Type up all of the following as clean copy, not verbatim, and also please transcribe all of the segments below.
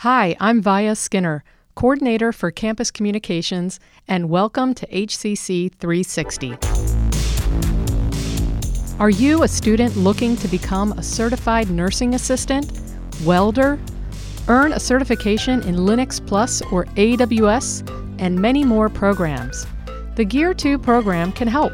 Hi, I'm Vaya Skinner, Coordinator for Campus Communications, and welcome to HCC 360. Are you a student looking to become a certified nursing assistant, welder, earn a certification in Linux Plus or AWS, and many more programs? The Gear 2 program can help.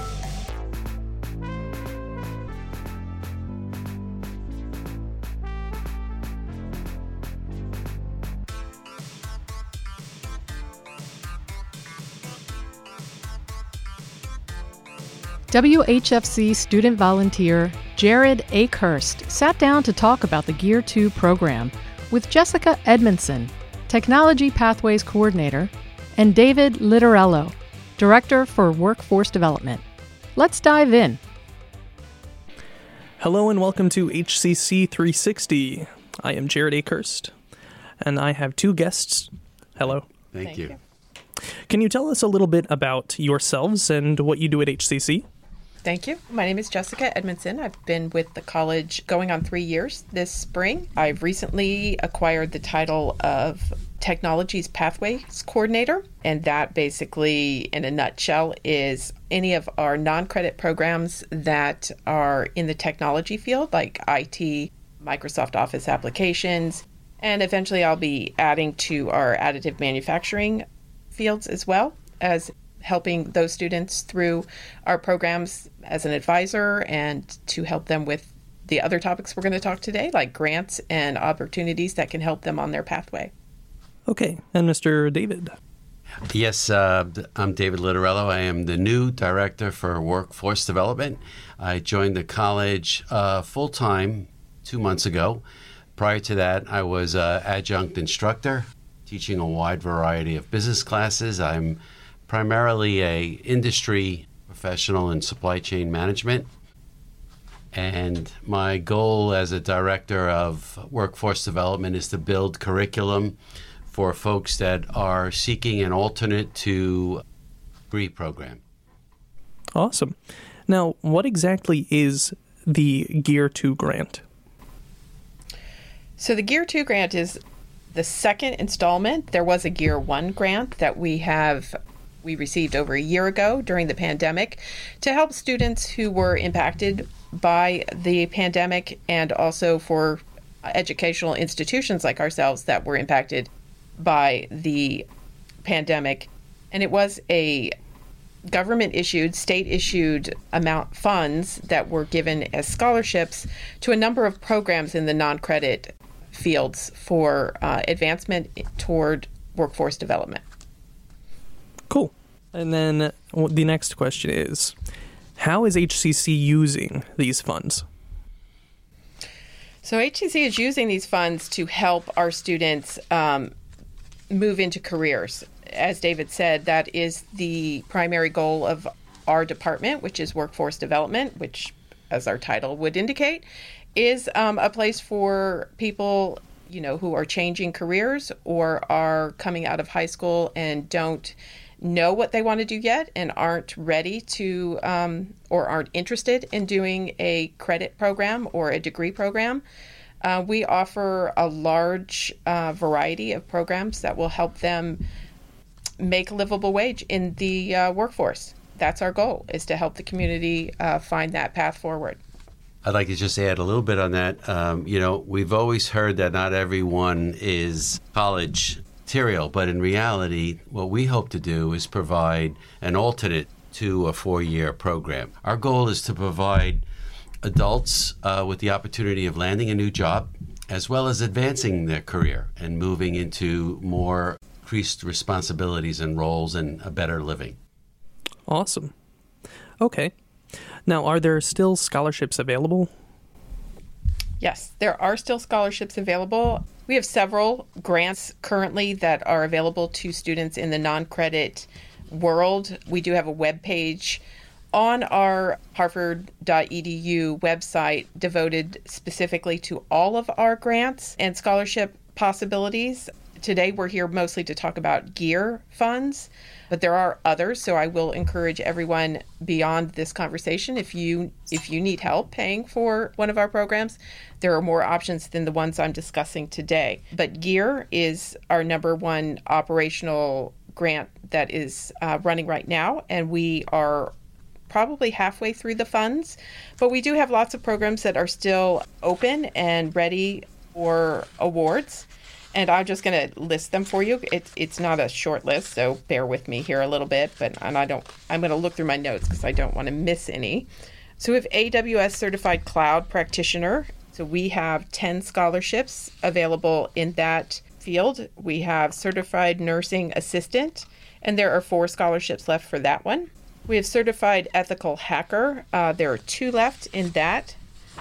WHFC student volunteer Jared Akehurst sat down to talk about the Gear 2 program with Jessica Edmondson, Technology Pathways Coordinator, and David Litorello, Director for Workforce Development. Let's dive in. Hello and welcome to HCC 360. I am Jared Akehurst, and I have two guests. Hello. Thank you. Can you tell us a little bit about yourselves and what you do at HCC? Thank you. My name is Jessica Edmondson. I've been with the college going on 3 years this spring. I've recently acquired the title of Technologies Pathways Coordinator, and that basically, in a nutshell, is any of our non-credit programs that are in the technology field, like IT, Microsoft Office applications, and eventually I'll be adding to our additive manufacturing fields as well as helping those students through our programs as an advisor and to help them with the other topics we're going to talk today, like grants and opportunities that can help them on their pathway. Okay, and Mr. David. Yes, I'm David Litorello. I am the new Director for Workforce Development. I joined the college full-time 2 months ago. Prior to that, I was an adjunct instructor, teaching a wide variety of business classes. I'm primarily a industry professional in supply chain management. And my goal as a director of workforce development is to build curriculum for folks that are seeking an alternate to degree program. Awesome. Now, what exactly is the Gear 2 grant? So the Gear 2 grant is the second installment. There was a Gear 1 grant that we received over a year ago during the pandemic to help students who were impacted by the pandemic and also for educational institutions like ourselves that were impacted by the pandemic. And it was a government-issued, state-issued amount funds that were given as scholarships to a number of programs in the non-credit fields for advancement toward workforce development. Cool. And then the next question is, how is HCC using these funds? So HCC is using these funds to help our students move into careers. As David said, that is the primary goal of our department, which is workforce development, which, as our title would indicate, is a place for people, who are changing careers or are coming out of high school and don't know what they want to do yet and aren't ready to or aren't interested in doing a credit program or a degree program. We offer a large variety of programs that will help them make a livable wage in the workforce. That's our goal, is to help the community find that path forward. I'd like to just add a little bit on that. We've always heard that not everyone is college material, but in reality, what we hope to do is provide an alternate to a 4-year program. Our goal is to provide adults with the opportunity of landing a new job, as well as advancing their career and moving into more increased responsibilities and roles and a better living. Awesome. Okay. Now, are there still scholarships available? Yes, there are still scholarships available. We have several grants currently that are available to students in the non-credit world. We do have a web page on our harvard.edu website devoted specifically to all of our grants and scholarship possibilities. Today we're here mostly to talk about GEAR funds, but there are others, so I will encourage everyone beyond this conversation, if you need help paying for one of our programs, there are more options than the ones I'm discussing today. But GEAR is our number one operational grant that is running right now, and we are probably halfway through the funds, but we do have lots of programs that are still open and ready for awards. And I'm just going to list them for you. It's not a short list, so bear with me here a little bit. I'm going to look through my notes because I don't want to miss any. So we have AWS Certified Cloud Practitioner. So we have 10 scholarships available in that field. We have Certified Nursing Assistant, and there are 4 scholarships left for that one. We have Certified Ethical Hacker. There are 2 left in that.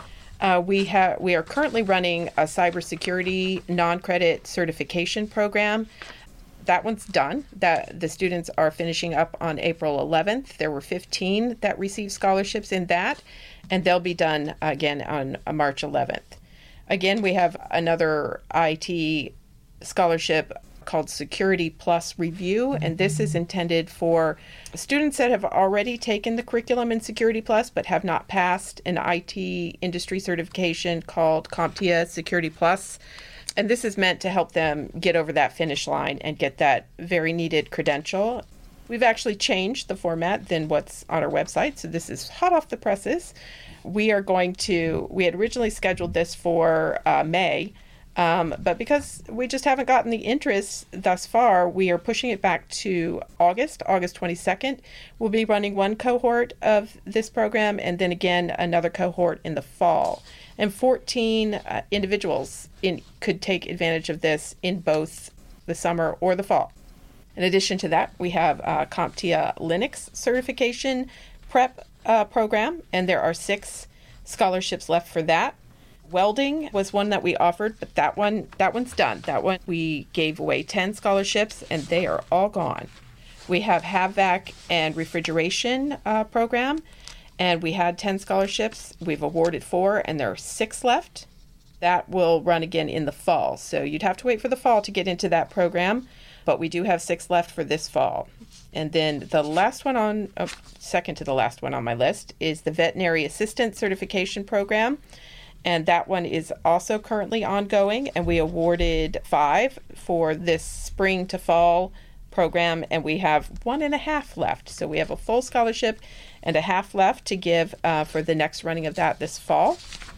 We are currently running a cybersecurity non-credit certification program. That one's done. The students are finishing up on April 11th. There were 15 that received scholarships in that, and they'll be done again on March 11th. Again, we have another IT scholarship called Security Plus Review, and this is intended for students that have already taken the curriculum in Security Plus but have not passed an IT industry certification called CompTIA Security Plus. And this is meant to help them get over that finish line and get that very needed credential. We've actually changed the format than what's on our website, so this is hot off the presses. We had originally scheduled this for May, but because we just haven't gotten the interest thus far, we are pushing it back to August 22nd. We'll be running one cohort of this program and then again another cohort in the fall. And 14 individuals could take advantage of this in both the summer or the fall. In addition to that, we have CompTIA Linux certification prep program, and there are 6 scholarships left for that. Welding was one that we offered, but that one's done. That one we gave away 10 scholarships, and they are all gone. We have HVAC and refrigeration program, and we had 10 scholarships. We've awarded 4, and there are 6 left. That will run again in the fall, so you'd have to wait for the fall to get into that program, but we do have 6 left for this fall. And then the last one second to the last one on my list is the Veterinary Assistant Certification Program. And that one is also currently ongoing, and we awarded 5 for this spring to fall program, and we have 1.5 left. So we have a full scholarship and a half left to give for the next running of that this fall.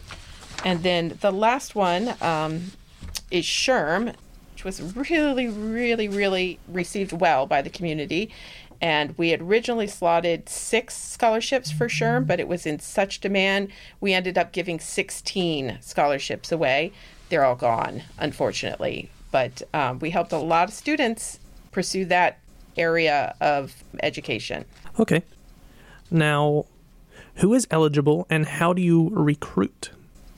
And then the last one is SHRM, which was really, really, really received well by the community. And we had originally slotted 6 scholarships for SHRM, but it was in such demand, we ended up giving 16 scholarships away. They're all gone, unfortunately. But we helped a lot of students pursue that area of education. Okay. Now, who is eligible and how do you recruit?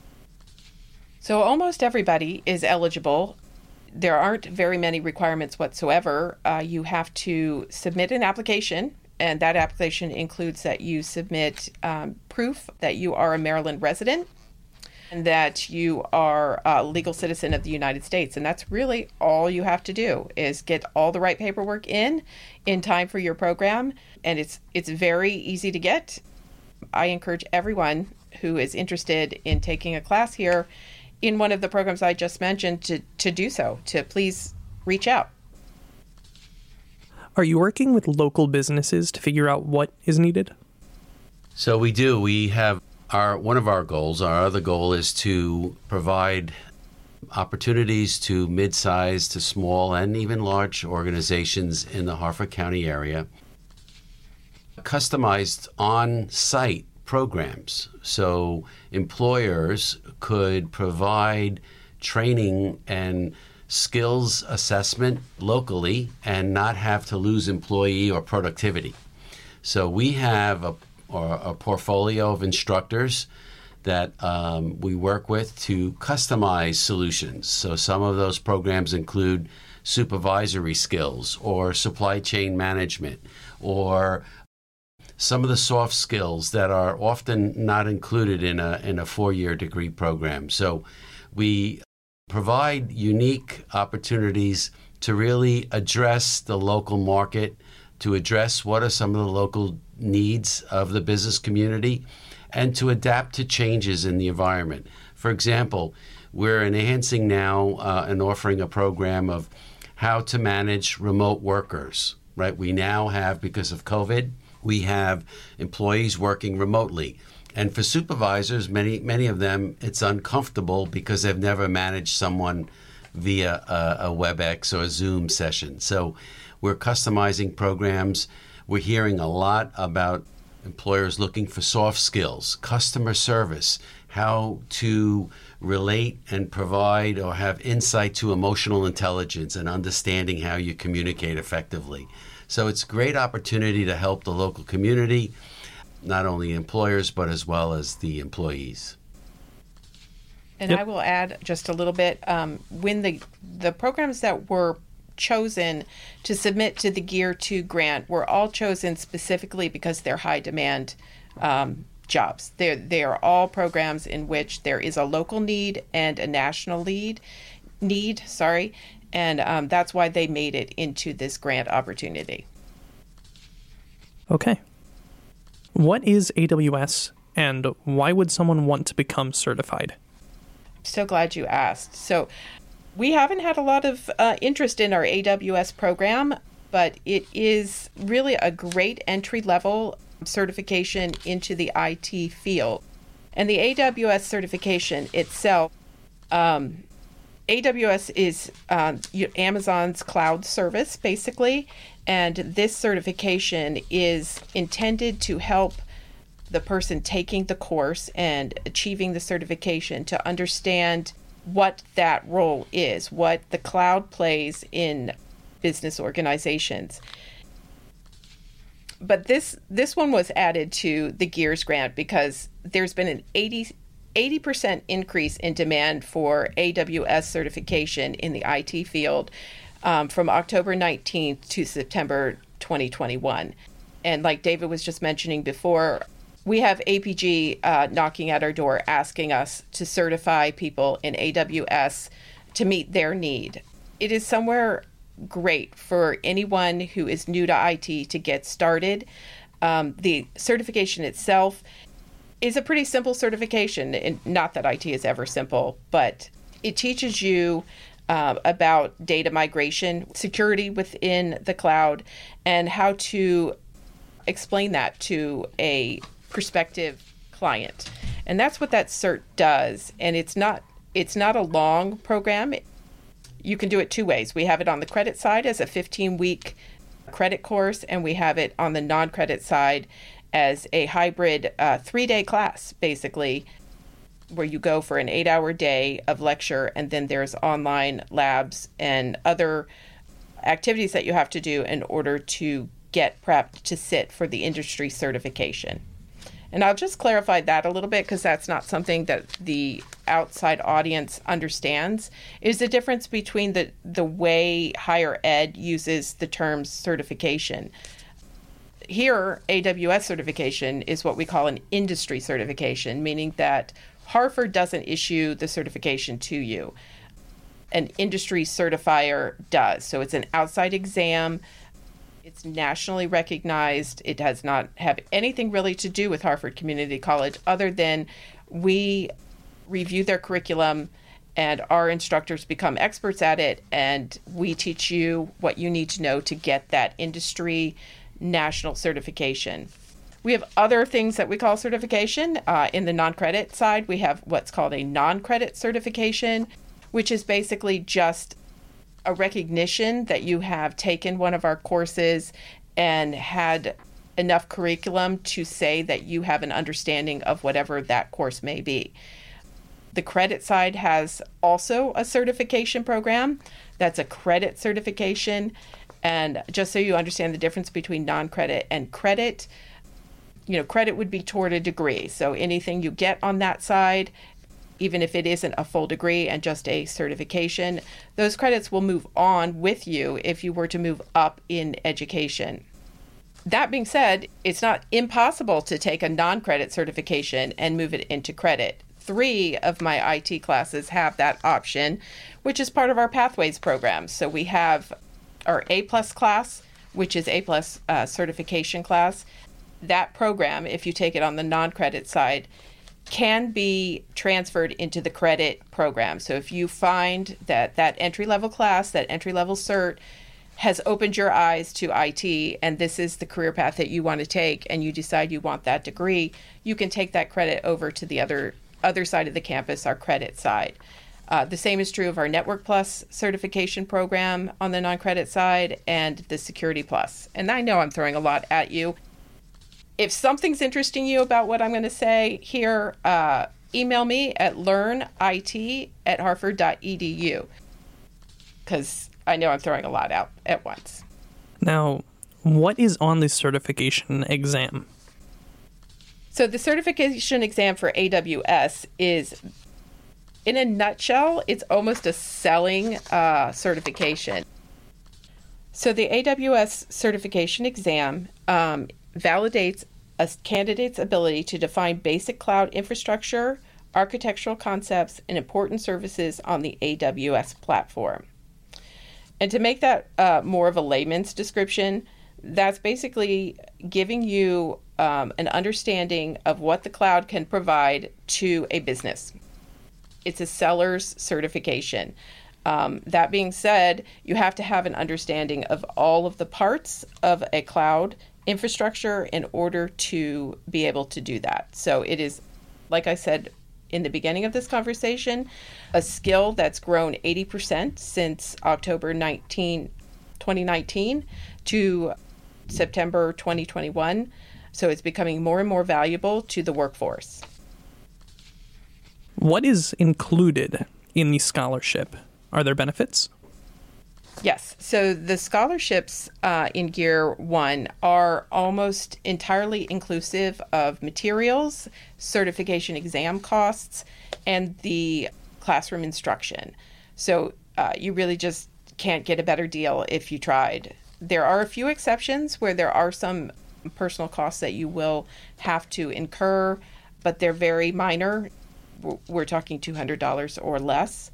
So almost everybody is eligible. There aren't very many requirements whatsoever. You have to submit an application, and that application includes that you submit proof that you are a Maryland resident and that you are a legal citizen of the United States. And that's really all you have to do is get all the right paperwork in time for your program. And it's very easy to get. I encourage everyone who is interested in taking a class here in one of the programs I just mentioned to do so, to please reach out. Are you working with local businesses to figure out what is needed? So we do. We have one of our goals. Our other goal is to provide opportunities to mid-sized to small and even large organizations in the Harford County area. Customized on-site programs. So employers could provide training and skills assessment locally and not have to lose employee or productivity. So we have a portfolio of instructors that we work with to customize solutions. So some of those programs include supervisory skills or supply chain management or some of the soft skills that are often not included in a 4-year degree program. So we provide unique opportunities to really address the local market, to address what are some of the local needs of the business community, and to adapt to changes in the environment. For example, we're enhancing now and offering a program of how to manage remote workers, right? We now have, because of COVID, we have employees working remotely. And for supervisors, many of them, it's uncomfortable because they've never managed someone via a WebEx or a Zoom session. So we're customizing programs. We're hearing a lot about employers looking for soft skills, customer service, how to relate and provide or have insight to emotional intelligence and understanding how you communicate effectively. So it's a great opportunity to help the local community, not only employers, but as well as the employees. And I will add just a little bit. When the programs that were chosen to submit to the Gear 2 grant were all chosen specifically because they're high demand jobs. They are all programs in which there is a local need and a national need. And that's why they made it into this grant opportunity. Okay. What is AWS, and why would someone want to become certified? So glad you asked. So we haven't had a lot of interest in our AWS program, but it is really a great entry-level certification into the IT field. And the AWS certification itself, AWS is Amazon's cloud service, basically, and this certification is intended to help the person taking the course and achieving the certification to understand what that role is, what the cloud plays in business organizations. But this one was added to the GEARS grant because there's been an 80% increase in demand for AWS certification in the IT field from October 19th to September 2021. And like David was just mentioning before, we have APG knocking at our door asking us to certify people in AWS to meet their need. It is somewhere great for anyone who is new to IT to get started. The certification itself is a pretty simple certification, and not that IT is ever simple, but it teaches you about data migration, security within the cloud, and how to explain that to a prospective client. And that's what that cert does. And it's not a long program. You can do it two ways. We have it on the credit side as a 15-week credit course, and we have it on the non-credit side as a hybrid 3-day class, basically, where you go for an 8-hour day of lecture, and then there's online labs and other activities that you have to do in order to get prepped to sit for the industry certification. And I'll just clarify that a little bit because that's not something that the outside audience understands, is the difference between the way higher ed uses the term certification. Here, AWS certification is what we call an industry certification, meaning that Harvard doesn't issue the certification to you. An industry certifier does. So it's an outside exam. It's nationally recognized. It does not have anything really to do with Harvard Community College other than we review their curriculum and our instructors become experts at it, and we teach you what you need to know to get that industry national certification. We have other things that we call certification. In the non-credit side, we have what's called a non-credit certification, which is basically just a recognition that you have taken one of our courses and had enough curriculum to say that you have an understanding of whatever that course may be. The credit side has also a certification program. That's a credit certification. And just so you understand the difference between non-credit and credit, credit would be toward a degree. So anything you get on that side, even if it isn't a full degree and just a certification, those credits will move on with you if you were to move up in education. That being said, it's not impossible to take a non-credit certification and move it into credit. 3 of my IT classes have that option, which is part of our Pathways program. So we have our A-plus class, which is A-plus certification class. That program, if you take it on the non-credit side, can be transferred into the credit program. So if you find that that entry-level class, that entry-level cert, has opened your eyes to IT, and this is the career path that you want to take, and you decide you want that degree, you can take that credit over to the other side of the campus, our credit side. The same is true of our Network Plus certification program on the non-credit side and the Security Plus. And I know I'm throwing a lot at you. If something's interesting you about what I'm going to say here, email me at learnit@harvard.edu, because I know I'm throwing a lot out at once. Now, what is on the certification exam? So the certification exam for AWS is, in a nutshell, it's almost a selling certification. So the AWS certification exam validates a candidate's ability to define basic cloud infrastructure, architectural concepts, and important services on the AWS platform. And to make that more of a layman's description, that's basically giving you an understanding of what the cloud can provide to a business. It's a seller's certification. That being said, you have to have an understanding of all of the parts of a cloud infrastructure in order to be able to do that. So it is, like I said in the beginning of this conversation, a skill that's grown 80% since October 2019 to September 2021. So it's becoming more and more valuable to the workforce. What is included in the scholarship? Are there benefits? Yes. So the scholarships in Gear 1 are almost entirely inclusive of materials, certification exam costs, and the classroom instruction. So you really just can't get a better deal if you tried. There are a few exceptions where there are some personal costs that you will have to incur, but they're very minor. We're talking $200 or less.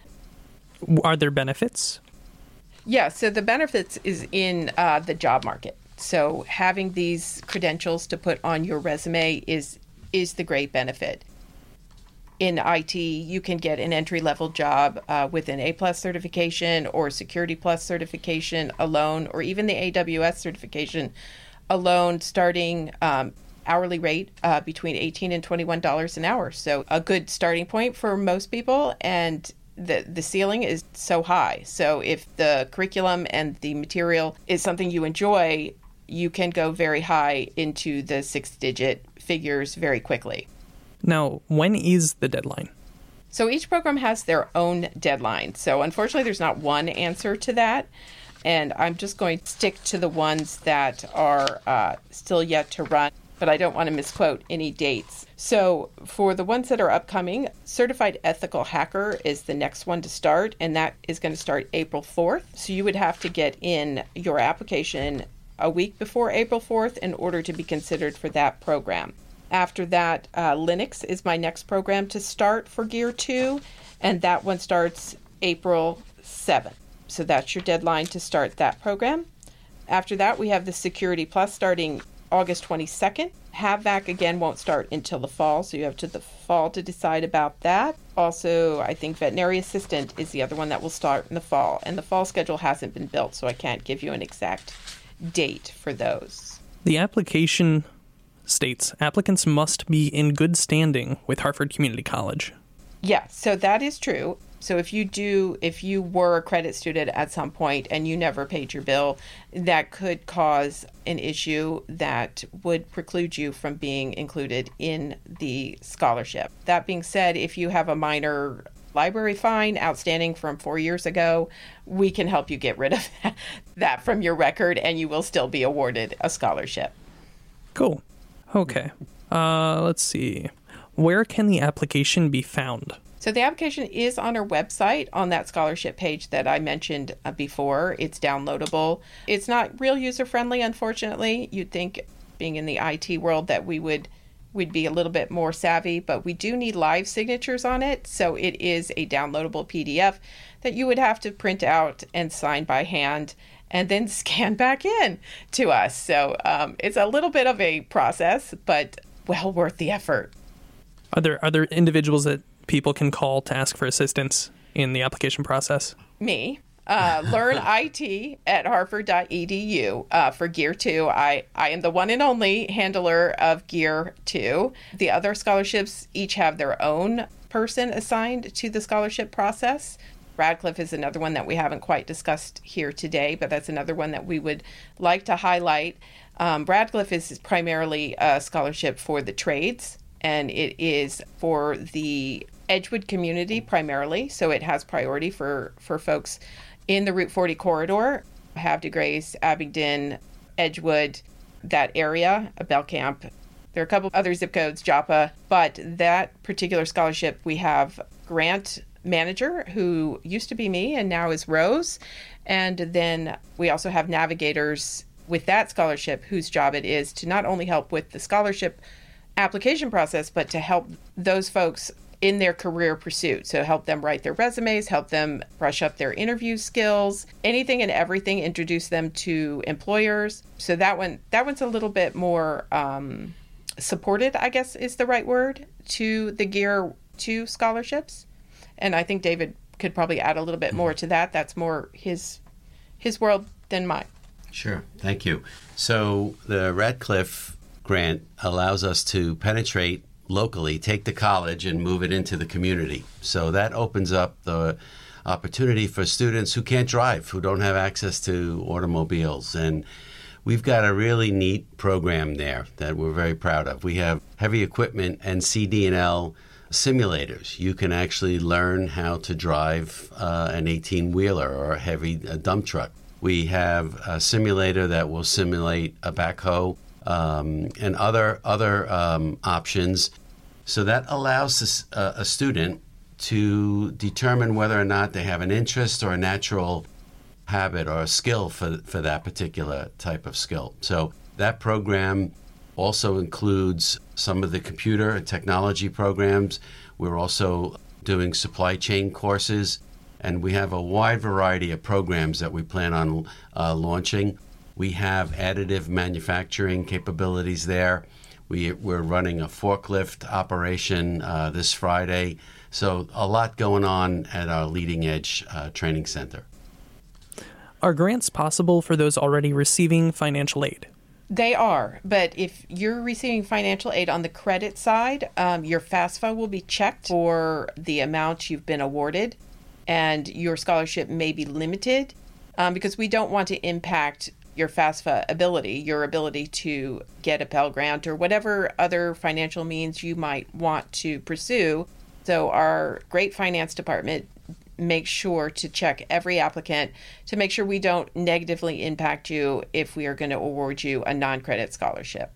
Are there benefits? Yeah, so the benefits is in the job market. So having these credentials to put on your resume is the great benefit. In IT, you can get an entry-level job with an A-plus certification or Security Plus certification alone, or even the AWS certification alone, starting hourly rate between $18 and $21 an hour. So a good starting point for most people, and the ceiling is so high. So if the curriculum and the material is something you enjoy, you can go very high into the 6-digit figures very quickly. Now, when is the deadline? So each program has their own deadline. So unfortunately, there's not one answer to that. And I'm just going to stick to the ones that are still yet to run, but I don't want to misquote any dates. So for the ones that are upcoming, Certified Ethical Hacker is the next one to start, and that is going to start April 4th. So you would have to get in your application a week before April 4th in order to be considered for that program. After that, Linux is my next program to start for Gear 2, and that one starts April 7th. So that's your deadline to start that program. After that, we have the Security Plus starting August 22nd. HAVVAC again won't start until the fall, so you have to the fall to decide about that. Also, I think Veterinary Assistant is the other one that will start in the fall, and the fall schedule hasn't been built, so I can't give you an exact date for those. The application states applicants must be in good standing with Harvard Community College. Yeah, so that is true. So if you were a credit student at some point and you never paid your bill, that could cause an issue that would preclude you from being included in the scholarship. That being said, if you have a minor library fine outstanding from 4 years ago, we can help you get rid of that from your record, and you will still be awarded a scholarship. Cool. Okay. Let's see. Where can the application be found? So the application is on our website on that scholarship page that I mentioned before. It's downloadable. It's not real user-friendly, unfortunately. You'd think, being in the IT world, that we would we'd be a little bit more savvy, but we do need live signatures on it. So it is a downloadable PDF that you would have to print out and sign by hand and then scan back in to us. So it's a little bit of a process, but well worth the effort. Are there individuals that people can call to ask for assistance in the application process? Me. LearnIT@harvard.edu for Gear 2. I am the one and only handler of Gear 2. The other scholarships each have their own person assigned to the scholarship process. Radcliffe is another one that we haven't quite discussed here today, but that's another one that we would like to highlight. Radcliffe is primarily a scholarship for the trades, and it is for the Edgewood community primarily, so it has priority for folks in the Route 40 corridor, Havre de Grace, Abingdon, Edgewood, that area, Belcamp. There are a couple other zip codes, Joppa, but that particular scholarship, we have grant manager who used to be me and now is Rose. And then we also have navigators with that scholarship whose job it is to not only help with the scholarship application process, but to help those folks in their career pursuit. So help them write their resumes, help them brush up their interview skills, anything and everything, introduce them to employers. So that one's a little bit more supported, I guess is the right word, to the Gear 2 scholarships. And I think David could probably add a little bit more to that. That's more his world than mine. Sure. Thank you. So the Radcliffe grant allows us to penetrate locally, take the college and move it into the community. So that opens up the opportunity for students who can't drive, who don't have access to automobiles. And we've got a really neat program there that we're very proud of. We have heavy equipment and CD&L simulators. You can actually learn how to drive an 18-wheeler or a dump truck. We have a simulator that will simulate a backhoe and other options. So that allows a student to determine whether or not they have an interest or a natural habit or a skill for that particular type of skill. So that program also includes some of the computer and technology programs. We're also doing supply chain courses, and we have a wide variety of programs that we plan on launching. We have additive manufacturing capabilities there. We're running a forklift operation this Friday. So a lot going on at our Leading Edge Training Center. Are grants possible for those already receiving financial aid? They are, but if you're receiving financial aid on the credit side, your FAFSA will be checked for the amount you've been awarded, and your scholarship may be limited because we don't want to impact your FAFSA ability, your ability to get a Pell Grant or whatever other financial means you might want to pursue. So our great finance department makes sure to check every applicant to make sure we don't negatively impact you if we are going to award you a non-credit scholarship.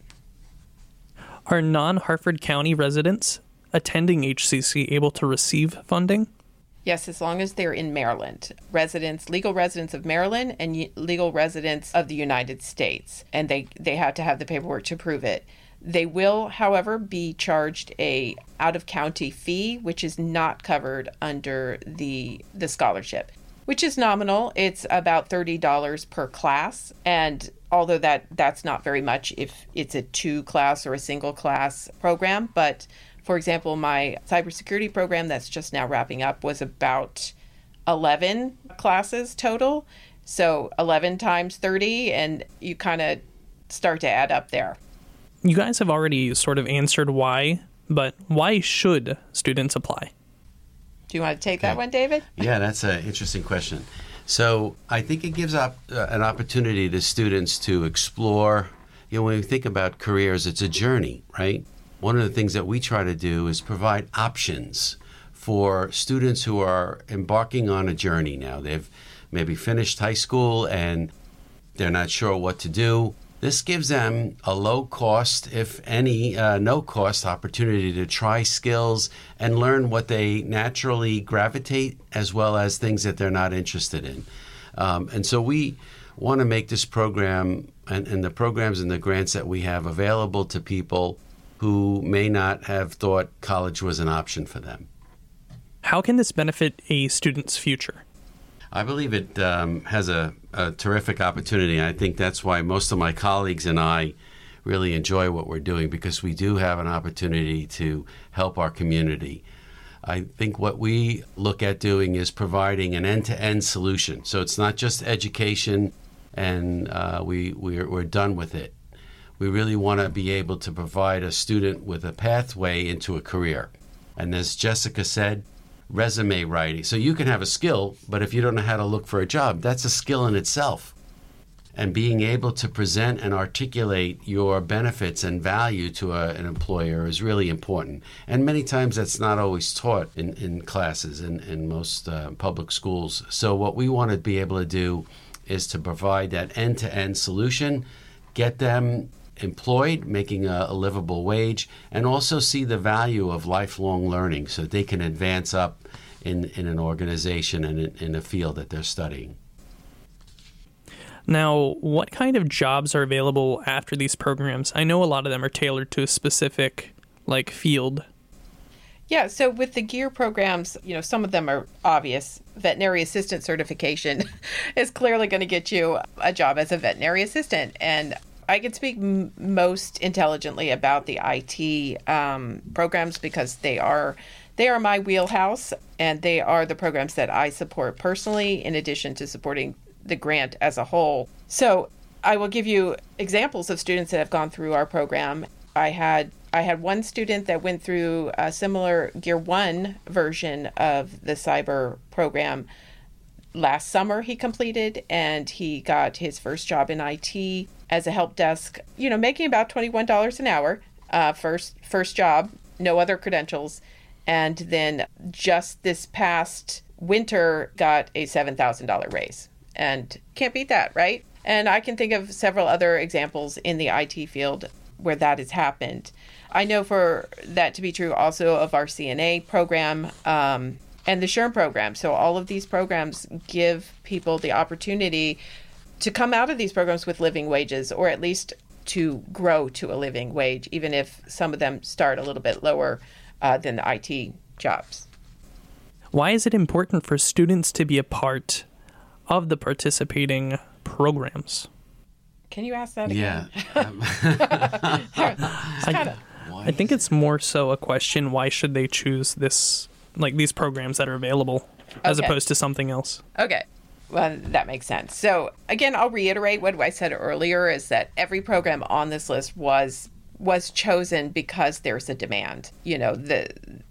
Are non-Harford County residents attending HCC able to receive funding? Yes, as long as they're in Maryland. Legal residents of Maryland and legal residents of the United States. And they have to have the paperwork to prove it. They will, however, be charged a out-of-county fee, which is not covered under the scholarship, which is nominal. It's about $30 per class. And although that's not very much if it's a 2-class or a single-class program, but for example, my cybersecurity program that's just now wrapping up was about 11 classes total. So 11 times 30, and you kind of start to add up there. You guys have already sort of answered why, but why should students apply? Do you want to take that one, David? Yeah, that's an interesting question. So I think it gives up an opportunity to students to explore. When we think about careers, it's a journey, right? One of the things that we try to do is provide options for students who are embarking on a journey now. They've maybe finished high school and they're not sure what to do. This gives them a low cost, if any, no cost opportunity to try skills and learn what they naturally gravitate as well as things that they're not interested in. And so we want to make this program and the programs and the grants that we have available to people who may not have thought college was an option for them. How can this benefit a student's future? I believe it has a terrific opportunity. I think that's why most of my colleagues and I really enjoy what we're doing, because we do have an opportunity to help our community. I think what we look at doing is providing an end-to-end solution. So it's not just education and we're done with it. We really want to be able to provide a student with a pathway into a career. And as Jessica said, resume writing. So you can have a skill, but if you don't know how to look for a job, that's a skill in itself. And being able to present and articulate your benefits and value to an employer is really important. And many times that's not always taught in classes in most public schools. So what we want to be able to do is to provide that end-to-end solution, get them employed, making a livable wage, and also see the value of lifelong learning so they can advance up in an organization and in a field that they're studying. Now, what kind of jobs are available after these programs? I know a lot of them are tailored to a specific, field. Yeah, so with the GEAR programs, some of them are obvious. Veterinary assistant certification is clearly going to get you a job as a veterinary assistant. And I can speak most intelligently about the IT programs because they are my wheelhouse, and they are the programs that I support personally, in addition to supporting the grant as a whole. So I will give you examples of students that have gone through our program. I had one student that went through a similar GEAR 1 version of the cyber program. Last summer he completed, and he got his first job in IT as a help desk, making about $21 an hour, first job, no other credentials. And then just this past winter got a $7,000 raise. And can't beat that, right? And I can think of several other examples in the IT field where that has happened. I know for that to be true also of our CNA program and the SHRM program. So all of these programs give people the opportunity to come out of these programs with living wages, or at least to grow to a living wage, even if some of them start a little bit lower than the IT jobs. Why is it important for students to be a part of the participating programs? Can you ask that again? Yeah. I think it's more so a question, why should they choose these programs that are available as opposed to something else? Okay. Well, that makes sense. So again, I'll reiterate what I said earlier, is that every program on this list was chosen because there's a demand. The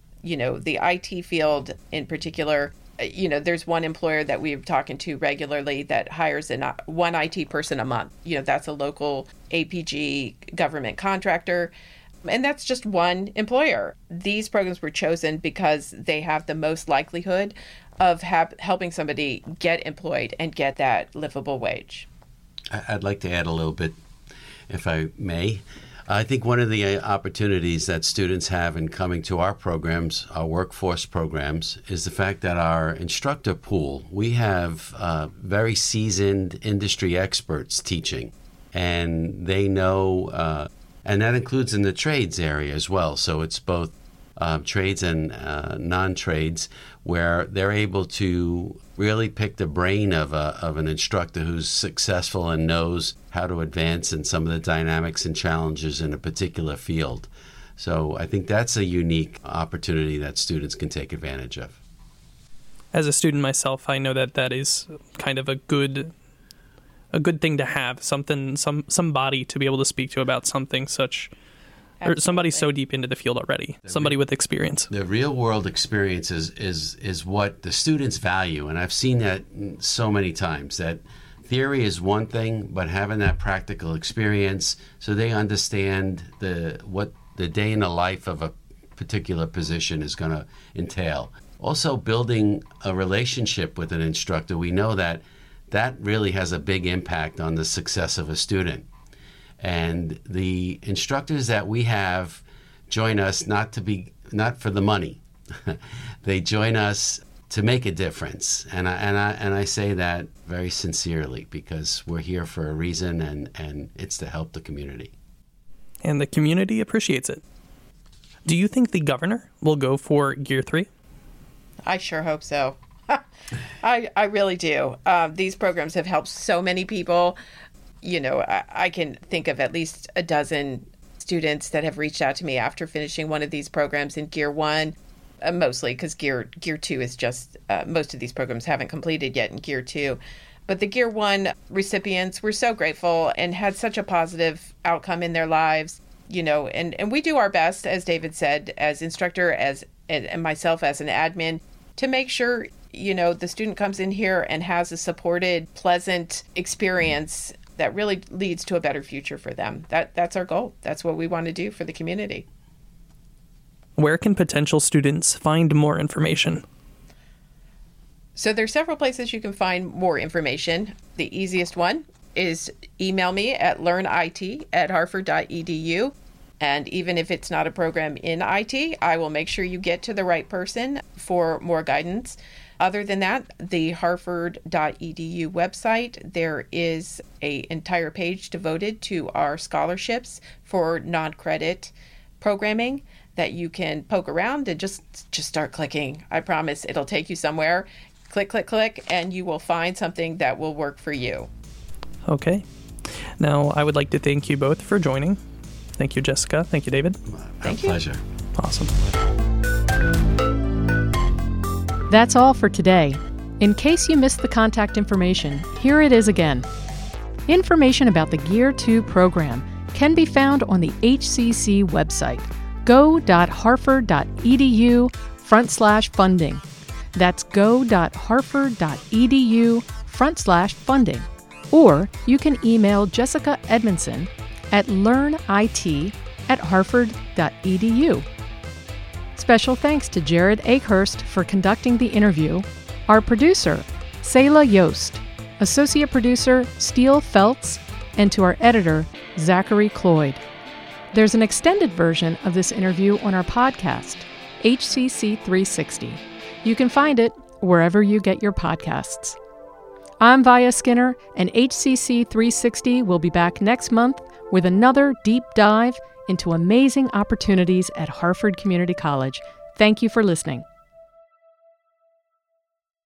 IT field in particular, there's one employer that we're talking to regularly that hires one IT person a month. That's a local APG government contractor. And that's just one employer. These programs were chosen because they have the most likelihood of helping somebody get employed and get that livable wage. I'd like to add a little bit, if I may. I think one of the opportunities that students have in coming to our programs, our workforce programs, is the fact that our instructor pool, we have very seasoned industry experts teaching, and they know, and that includes in the trades area as well. So it's both trades and non-trades, where they're able to really pick the brain of an instructor who's successful and knows how to advance in some of the dynamics and challenges in a particular field. So I think that's a unique opportunity that students can take advantage of. As a student myself, I know that is kind of a good thing to have, somebody to be able to speak to about something such. Absolutely. Or somebody so deep into the field already, somebody with experience. The real world experience is what the students value. And I've seen that so many times, that theory is one thing, but having that practical experience so they understand what the day in the life of a particular position is going to entail. Also, building a relationship with an instructor, we know that really has a big impact on the success of a student. And the instructors that we have join us not for the money. They join us to make a difference. And I say that very sincerely, because we're here for a reason, and it's to help the community. And the community appreciates it. Do you think the governor will go for Gear 3? I sure hope so. I really do. These programs have helped so many people. You know, I can think of at least a dozen students that have reached out to me after finishing one of these programs in Gear 1, mostly because Gear 2 is just, most of these programs haven't completed yet in Gear 2. But the Gear 1 recipients were so grateful and had such a positive outcome in their lives, you know, and we do our best, as David said, as instructor, and myself as an admin, to make sure, you know, the student comes in here and has a supported, pleasant experience that really leads to a better future for them. That's our goal. That's what we want to do for the community. Where can potential students find more information? So there's several places you can find more information. The easiest one is email me at learnit@harford.edu. And even if it's not a program in IT, I will make sure you get to the right person for more guidance. Other than that, the harford.edu website, there is an entire page devoted to our scholarships for non-credit programming that you can poke around and just start clicking. I promise it'll take you somewhere. Click, click, click, and you will find something that will work for you. Okay. Now, I would like to thank you both for joining. Thank you, Jessica. Thank you, David. Thank you. Pleasure. Awesome. That's all for today. In case you missed the contact information, here it is again. Information about the Gear 2 program can be found on the HCC website, go.harford.edu/funding. That's go.harford.edu/funding. Or you can email Jessica Edmondson at learnit@harford.edu. Special thanks to Jared Akehurst for conducting the interview, our producer, Selah Yost, associate producer, Steele Feltz, and to our editor, Zachary Cloyd. There's an extended version of this interview on our podcast, HCC 360. You can find it wherever you get your podcasts. I'm Via Skinner, and HCC 360 will be back next month with another deep dive into amazing opportunities at Harford Community College. Thank you for listening.